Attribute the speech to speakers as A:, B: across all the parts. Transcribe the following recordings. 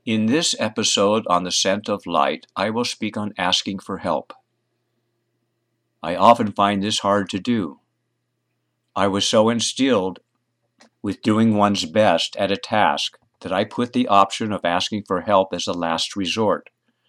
A: In this episode on The Scent of Light, I will speak on asking for help. I often find this hard to do. I was so instilled with doing one's best at a task that I put the option of asking for help as a last resort.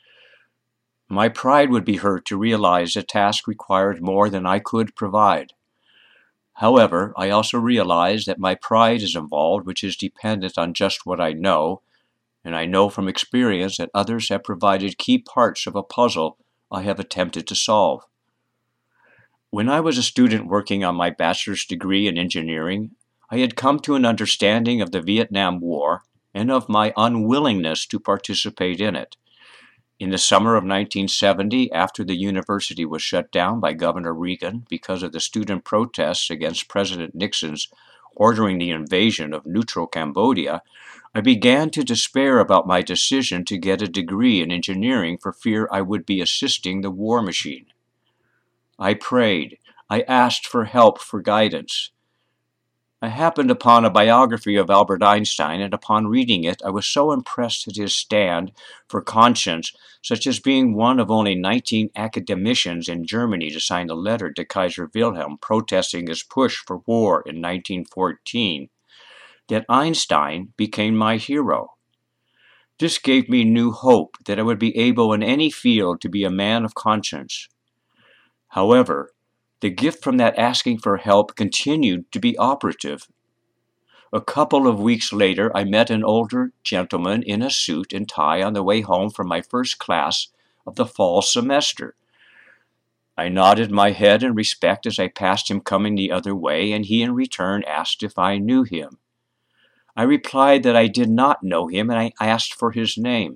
A: My pride would be hurt to realize a task required more than I could provide. However, I also realize that my pride is involved, which is dependent on just what I know, and I know from experience that others have provided key parts of a puzzle I have attempted to solve. When I was a student working on my bachelor's degree in engineering, I had come to an understanding of the Vietnam War and of my unwillingness to participate in it. In the summer of 1970, after the university was shut down by Governor Reagan because of the student protests against President Nixon's ordering the invasion of neutral Cambodia, I began to despair about my decision to get a degree in engineering for fear I would be assisting the war machine. I prayed. I asked for help, for guidance. I happened upon a biography of Albert Einstein, and upon reading it, I was so impressed at his stand for conscience, such as being one of only 19 academicians in Germany to sign a letter to Kaiser Wilhelm protesting his push for war in 1914, that Einstein became my hero. This gave me new hope that I would be able in any field to be a man of conscience. However, the gift from that asking for help continued to be operative. A couple of weeks later, I met an older gentleman in a suit and tie on the way home from my first class of the fall semester. I nodded my head in respect as I passed him coming the other way, and he in return asked if I knew him. I replied that I did not know him, and I asked for his name.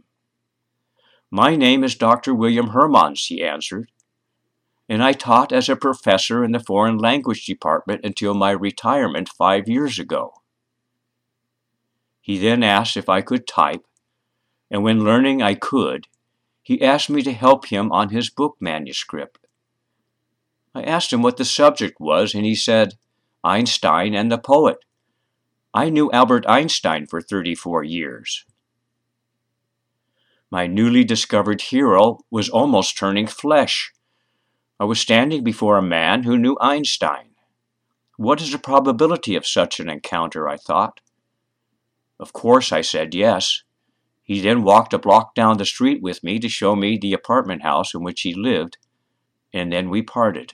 A: "My name is Dr. William Hermans," he answered, "and I taught as a professor in the foreign language department until my retirement 5 years ago." He then asked if I could type, and when learning I could, he asked me to help him on his book manuscript. I asked him what the subject was, and he said, "Einstein and the Poet." I knew Albert Einstein for 34 years. My newly discovered hero was almost turning flesh. I was standing before a man who knew Einstein. What is the probability of such an encounter, I thought. Of course, I said yes. He then walked a block down the street with me to show me the apartment house in which he lived, and then we parted.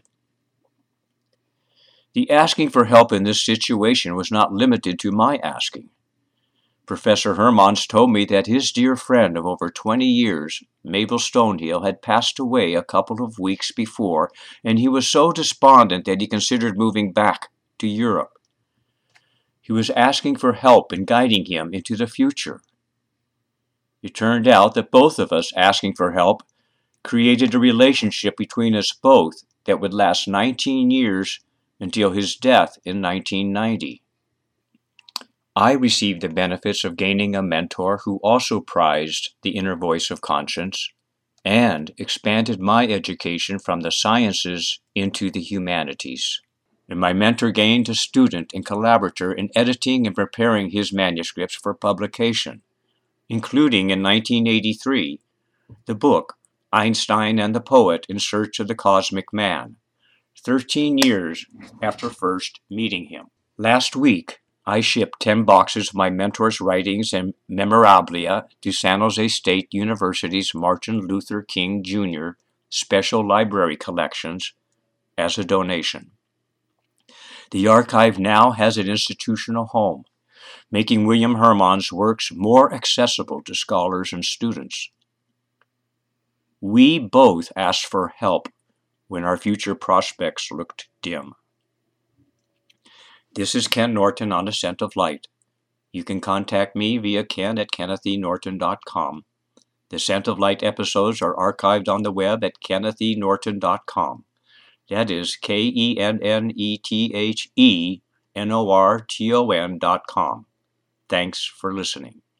A: The asking for help in this situation was not limited to my asking. Professor Hermans told me that his dear friend of over 20 years, Mabel Stonehill, had passed away a couple of weeks before, and he was so despondent that he considered moving back to Europe. He was asking for help in guiding him into the future. It turned out that both of us asking for help created a relationship between us both that would last 19 years until his death in 1990. I received the benefits of gaining a mentor who also prized the inner voice of conscience and expanded my education from the sciences into the humanities. And my mentor gained a student and collaborator in editing and preparing his manuscripts for publication, including in 1983 the book Einstein and the Poet in Search of the Cosmic Man, 13 years after first meeting him. Last week, I shipped 10 boxes of my mentor's writings and memorabilia to San Jose State University's Martin Luther King Jr. Special Library Collections as a donation. The archive now has an institutional home, making William Hermans' works more accessible to scholars and students. We both asked for help when our future prospects looked dim. This is Ken Norton on The Scent of Light. You can contact me via ken@kennethenorton.com. The Scent of Light episodes are archived on the web at kennethenorton.com. That is KENNETHENORTON.com. Thanks for listening.